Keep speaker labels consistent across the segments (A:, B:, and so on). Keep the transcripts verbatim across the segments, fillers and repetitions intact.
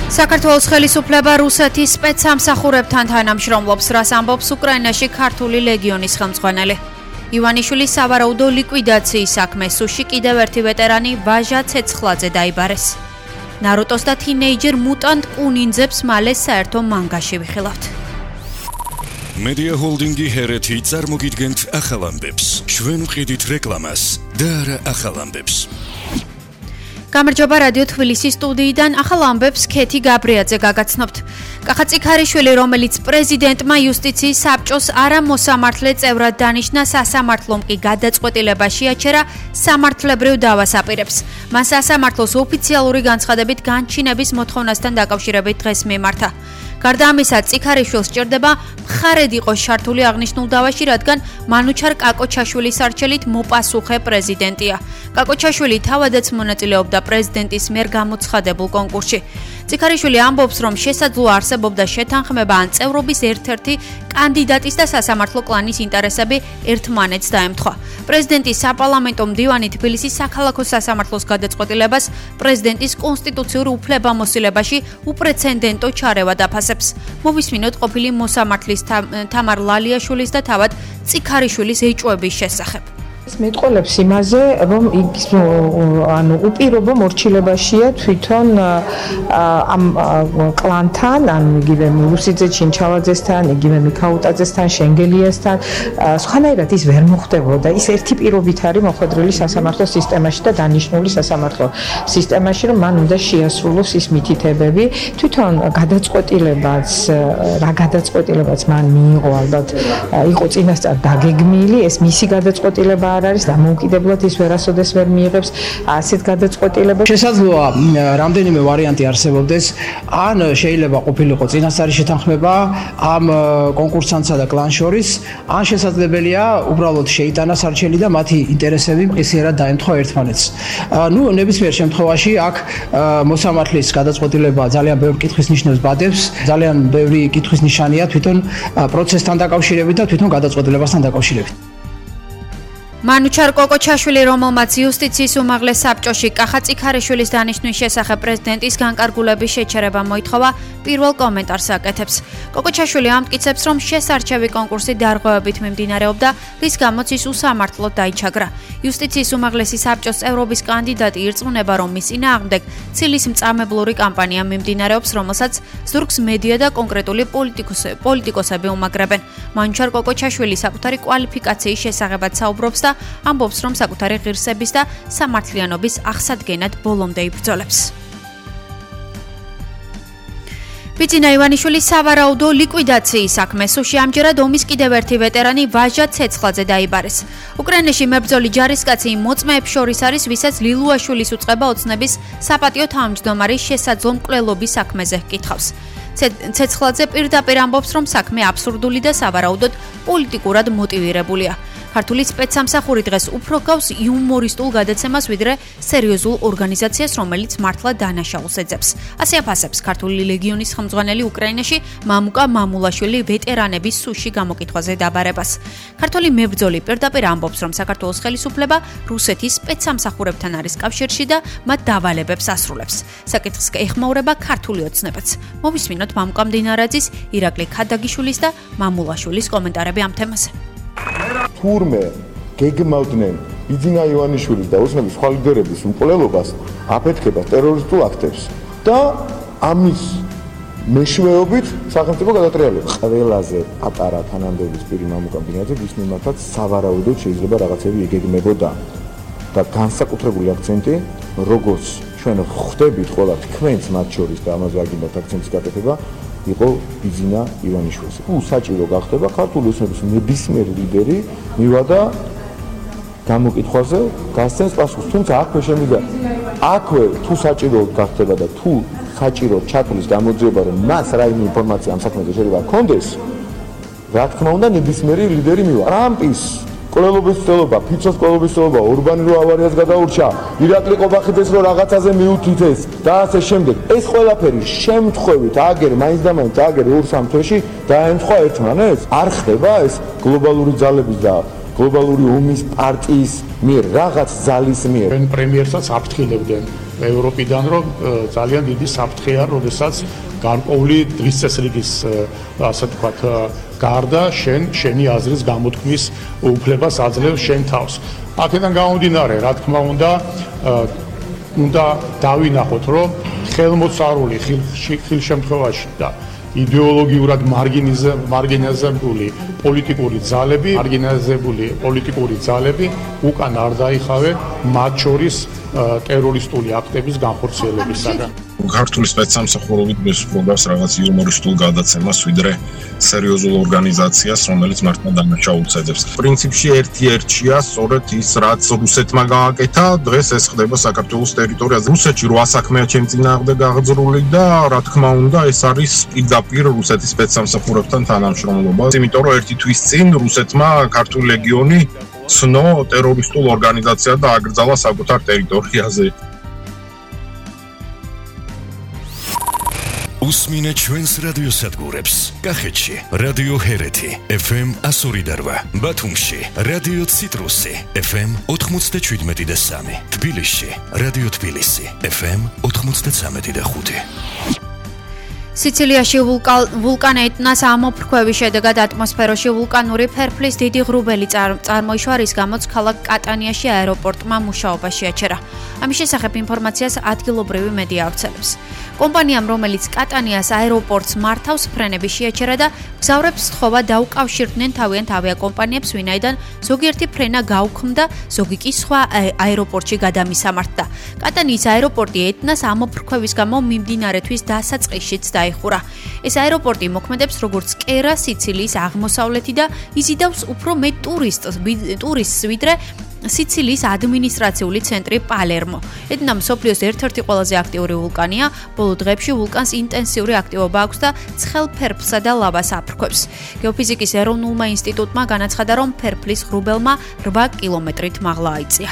A: საქართველოს ხელისუფლება რუსეთის სპეცსამსახურებთან თანამშრომლობს, რაც ამბობს უკრაინაში ქართული ლეგიონის ხელმძღვანელი. ივანიშვილის სავარაუდო ლიკვიდაციის საქმე სუში კიდევ ერთი ვეტერანი ვაჟა ცეცხლაძე დაიბარეს. ნარუტოს და თინეიჯერ მუტანტ კუნინძებს მალე საერთო მანგაში ვიხილავთ.
B: Media Holdingi ჰერეთი წარმოგიდგენთ ახალ ამბებს. ჩვენ ვყიდით რეკლამას და არა ახალ ამბებს.
A: გამარჯობა რადიო თბილისის სტუდიიდან ახალ ამბებს ქეთი გაბრიაძე გაგაცნობთ. კახაწიქარიშვილი, რომელიც პრეზიდენტმა იუსტიციის საბჭოს არამოსამართლე წევრად დანიშნა, სასამართლომ კი გადაწყვეტილება შეაჩერა სამართლებრივ დავას აპირებს. მან სასამართლოს ოფიციალური განცხადებით განჩინების მოთხოვნასთან დაკავშირებით დღეს მიმართა. გარდა ამისა, წიქარიშვილს სჭირდება მხარედ იყოს ჩართული აღნიშნულ დავაში, რადგან მანუჩარ კაკოჩაშვილის არჩევლით მოპასუხე პრეზიდენტია. კაკოჩაშვილი თავადაც მონაწილეობდა პრეზიდენტის მიერ გამოცხადებულ კონკურსში. წიქარიშვილი ამბობს, რომ შესაძლოა არსებობდა შეთანხმება ან წევრობის ერთ-ერთი კანდიდატის და სასამართლო კლანის ინტერესები ერთმანეთს დაემთხვა. პრეზიდენტის საპარლამენტო მდივანი თბილისის საქალაქო სასამართლოს გადაწყვეტილებას პრეზიდენტის კონსტიტუციური უფლებამოსილებაში უპრეცედენტო ჩარევა დაფასებს. მოვისმინოთ ყოფილი მოსამართლის თამარ ლალიაშვილის და თავად წიქარიშვილის ეჭვების შესახებ.
C: მეტყოლებს იმაზე, რომ ის ანუ უპირობო მორჩილებაშია თვითონ ამ კლანთან, ანუ იგივე რუსიძე ჩინჩალაძესთან, იგივე მიქაუტაძესთან, შენგელიასთან, სხვანაირად ის ვერ მოხდებოდა. ის ერთი პირობით არის მოხვედრილი სასამართლო სისტემაში და დანიშნული სასამართლო სისტემაში, რომ მან უნდა შეასრულოს ის მითითებები. თვითონ გადაწყვეტილებაც, რა გადაწყვეტილებაც მან მიიღო, ალბათ იყო წინასწარ დაგეგმილი, ეს მისი გადაწყვეტილება არის დამოუკიდებლად ის ვერასოდეს ვერ მიიღებს ასეთ გადაწყვეტილებებს.
D: შესაძლოა რამდენიმე ვარიანტი არსებობდეს, ან შეიძლება ყოფილიყო წინასწარი შეთანხმება ამ კონკურსანტსა და კლანს შორის, ან შესაძლებელია უბრალოდ შეიტანა სარჩელი და მათი ინტერესები მყისიერად დაემთხვა ერთმანეთს. ნუ ნებისმიერ შემთხვევაში აქ მოსამართლის გადაწყვეტილება ძალიან ბევრი კითხვის ნიშნებს ბადებს, ძალიან ბევრი კითხვის ნიშანია თვითონ პროცესთან დაკავშირებით და თვითონ გადაწყვეტილებასთან დაკავშირებით.
A: მანუჩარ კოკოჩაშვილი, რომელმაც იუსტიციის უმაღლეს საბჭოში კახაწიქარიშვილის დანიშვნის შესახებ პრეზიდენტის განკარგულების შეჩერება მოითხოვა, პირველ კომენტარს აკეთებს. კოკოჩაშვილი ამტკიცებს, რომ შესარჩევი კონკურსი დარღვევებით მიმდინარეობდა, რის გამოც ის უსამართლოდ დაიჩაგრა. იუსტიციის უმაღლესი საბჭოს წევრობის კანდიდატი ირწმუნება, რომ მის წინააღმდეგ ცილის მწარმებლური კამპანია მიმდინარეობს, რომელსაც ზურგს მედია და კონკრეტული პოლიტიკოსები უმაგრებენ. მანუჩარ კოკოჩაშვილი საკუთარი კვალიფიკაციის შესახებაც საუბრობს და ამბობს, რომ საკუთარი ღირსების და სამართლიანობის აღსადგენად ბოლომდე იბრძოლებს. ბიძინა ივანიშვილის სავარაუდო ლიკვიდაციის საქმე სუში ამჯერად ომის კიდევ ერთი ვეტერანი ვაჟა ცეცხლაძე დაიბარეს. უკრაინაში მებრძოლი ჯარისკაცი მოწმეებს შორის არის, ვისაც ლილუაშვილის უწყება ოცნების საპატიო თავმჯდომარის შესაძლო მკვლელობის საქმეზე ჰკითხავს. ცეცხლაძე პირდაპირ ამბობს, რომ საქმე აბსურდული და სავარაუდოდ პოლიტიკურად მოტივირებულია. ქართული სპეცსამსახური დღეს უფრო გავს იუმორისტულ გადაცემას, ვიდრე სერიოზულ ორგანიზაციას, რომელიც მართლა დანაშაულს ეძებს. ასე აფასებს ქართული ლეგიონის ხელმძღვანელი უკრაინაში მამუკა მამულაშვილი ვეტერანების სუში გამოკითხვაზე დაბარებას. ქართული მებრძოლი პირდაპირ ამბობს, რომ საქართველოს ხელისუფლება რუსეთის სპეცსამსახურებთან არის კავშირში და მათ დავალებებს ასრულებს. საკითხს ეხმაურება ქართული ოცნებაც. მოვისმინოთ მამუკა მდინარაძის, ირაკლი ქადაგიშვილის და მამულაშვილის კომენტარები ამ თემაზე.
E: თურმე გეგმავდნენ ბიძინა ივანიშვილის და ოცნების სხვა ლიდერების მკვლელობას, აფეთქებას, ტერორისტულ აქტებს და ამის მეშვეობით სახელმწიფო გადატრიალებს. ყველაზე პატარა თანამდებობის პირი მამუკა მდინარაძე ვის მიმართაც სავარაუდოდ შეიძლება რაღაცები იგეგმებოდა და განსაკუთრებული აქცენტი, როგორც ჩვენ ხვდებით ყველა თქვენს მათ შორის და ამაზე აგინდათ აქცენტის გაკეთება, იყო ბიძინა ივანიშვილს. თუ საჭირო გახდება ქართული ოცნების ნებისმიერი ლიდერი მივადა გამოკითხვაზე გასცემს პასუხს, თუმცა აქვე შემიძლია აქვე თუ საჭირო გახდება და თუ საჭირო ჩათვლის გამოძიება, რომ მას რაიმე ინფორმაცია ამ საქმეზე შეიძლება ჰქონდეს, რა თქმა უნდა ნებისმიერი ლიდერი მივა. ტრამპის კვლელობის ცდელობა, ფიცოს კვლელობის ცდელობა, ორბანი რო ავარიას გადაურჩა, ირაკლი ყობახიძეს რო რაღაცაზე მიუთითეს და ასე შემდეგ. ეს ყველაფერი შემთხვევით აგერ მაინც და მაინც აგერ ორ-სამ თვეში დაემთხვა ერთმანეთს. არ ხდება ეს გლობალური ძალების და გლობალური ომის პარტიის მიერ რაღაც ძალის მიერ.
F: პრემიერსაც აფრთხილებდნენ ევროპიდან, რომ ძალიან დიდი საფრთხეა, როდესაც გარკვეული დღის წესრიგის ასე ვთქვათ, გარდა შენ შენი აზრის გამოთქმის უფლებას აძლევს შენ თავს. აქედან გამომდინარე, რა თქმა უნდა, უნდა დავინახოთ, რომ ხელმოწარული ხილ შემთხვევაში და იდეოლოგიურად მარგინალიზებული პოლიტიკური ძალები, მარგინალიზებული პოლიტიკური ძალები უკან არ დაიხავენ მათ შორის ტერორისტული აქტების განხორციელებისაგან.
G: ქართული სპეცსამსახურებით მისულობას რაღაც იუმორისტულ გადაცემას ვიდრე სერიოზულ ორგანიზაციას, რომელიც მართლა დანაშაულს ეძებს. პრინციპში ერთ-ერთია სწორედ ის, რაც რუსეთმა გააკეთა, დღეს ეს ხდება საქართველოს ტერიტორიაზე. რუსეთში რვა საქმეა ჩემ წინააღმდეგ გაღწრული და რა თქმა უნდა, ეს არის პირდაპირ რუსეთის სპეცსამსახურებთან თანამშრომლობა. იმიტომ რომ ერთი თვის წინ რუსეთმა ქართული ლეგიონი ცნო ტერორისტულ ორგანიზაციად და აკრძალა საკუთარ ტერიტორიაზე.
B: უსმინე ჩვენს რადიოსადგურებს. კახეთში რადიო ჰერეთი ეფ ემ one oh eight, ბათუმში რადიო ციტრუსი ეფ ემ ninety-seven და three, თბილისში რადიო თბილისი ეფ ემ ninety-three და five.
A: სიცილიაში ვულკანი ეტნას ამოფრქვევის შედეგად ატმოსფეროში ვულკანური ფერფლის დიდი ღრუბელი წარმოიშვა, რის გამოც ქალაქ კატანიაში აეროპორტმა მუშაობა შეაჩერა. ამის შესახებ ინფორმაციას ადგილობრივი მედია ავრცელებს. კომპანიამ, რომელიც კატანიას აეროპორტს მართავს, ფრენები შეაჩერა და მგზავრებს სთხოვა დაუკავშირდნენ თავიანთ ავიაკომპანიებს, ვინაიდან ზოგიერთი ფრენა გაუქმდა, ზოგი კი სხვა აეროპორტში გადამისამართდა. კატანიის აეროპორტი ეტნას ამოფრქვევის გამო მიმდინარე თვის დასაწყისშიც დაიხურა. ეს აეროპორტი მოქმედებს როგორც კერა სიცილიის აღმოსავლეთი და იზიდავს უფრო მეტ ტურისტს ვიდრე სიცილიის ადმინისტრაციული ცენტრი პალერმო. ეტნა მსოფლიოს ერთ-ერთი ყველაზე აქტიური ვულკანია. ბოლო დღეებში ვულკანს ინტენსიური აქტივობა აქვს და ცხელ ფერფლსა და ლავას აფრქვევს. გეოფიზიკის ეროვნულმა ინსტიტუტმა განაცხადა, რომ ფერფლის ღრუბელმა eight კილომეტრით მაღლა აიწია.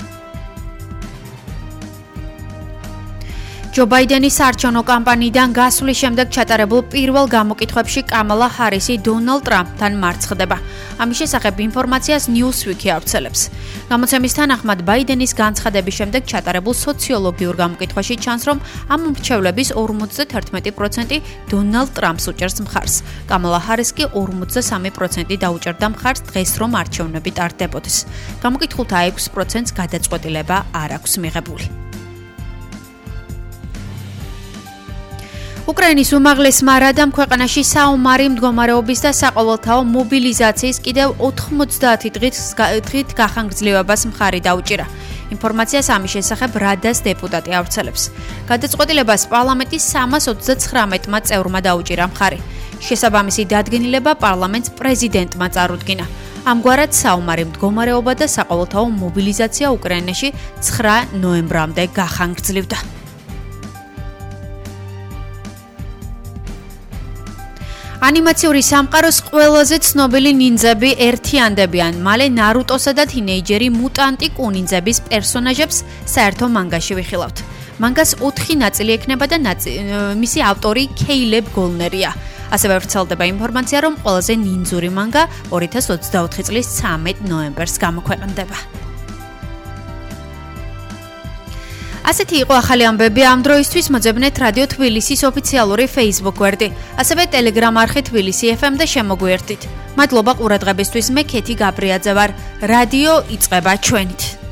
A: ჯო ბაიდენის საარჩევნო კამპანიიდან გასვლის შემდეგ ჩატარებულ პირველ გამოკითხვებში კამალა ჰარისი დონალდ ტრამპთან მარცხდება. ამის შესახებ ინფორმაციას Newsweek ავრცელებს. გამოცემის თანახმად ბაიდენის განცხადების შემდეგ ჩატარებულ სოციოლოგიურ გამოკითხვაში ჩანს, რომ ამ მრჩევლების forty-one percent დონალდ ტრამპს უჭერს მხარს. კამალა ჰარის კი forty-three percent დაუჭერდა მხარს დღეს, რომ არჩევნები ტარდებოდეს. გამოკითხულთა six percent-ს გადაწყვეტილება არ აქვს მიღებული. უკრაინის უმაღლესმა რადამ ქვეყანაში საომარი მდგომარეობის და საყოველთაო მობილიზაციის კიდევ ninety დღით გახანგრძლივებას მხარი დაუჭირა. ინფორმაციას ამის შესახებ რადას დეპუტატი ავრცელებს. გადაწყვეტილებას პარლამენტის three thirty-nine-მა წევრმა დაუჭირა მხარი. შესაბამისი დადგენილება პარლამენტს პრეზიდენტმა წარუდგინა. ამგვარად საომარი მდგომარეობა და საყოველთაო მობილიზაცია უკრაინაში nine ნოემბრამდე გახანგრძლივდა. ანიმაციური სამყაროს ყველაზე ცნობილი ნინძები ერთიანდებიან. მალე ნარუტოსა და თინეიჯერი მუტანტი კუნინძების პერსონაჟებს საერთო მანგაში ვიხილავთ. მანგას four ნაწილი ექნება და მისი ავტორი კეილებ გოლნერია. ასევე ვრცელდება ინფორმაცია, რომ ყველაზე ნინძური მანგა twenty twenty-four წლის third ნოემბერს გამოქვეყნდება. ასეთი იყო ახალი ამბები ამ დროისთვის. მოძებნეთ რადიო თბილისის ოფიციალური Facebook გვერდი, ასევე Telegram არხი თბილისი ეფ ემ და შემოგვიერთდით. მადლობა ყურადღებისთვის. მე ქეთი გაბრიაძე ვარ. რადიო იწყება ჩვენით.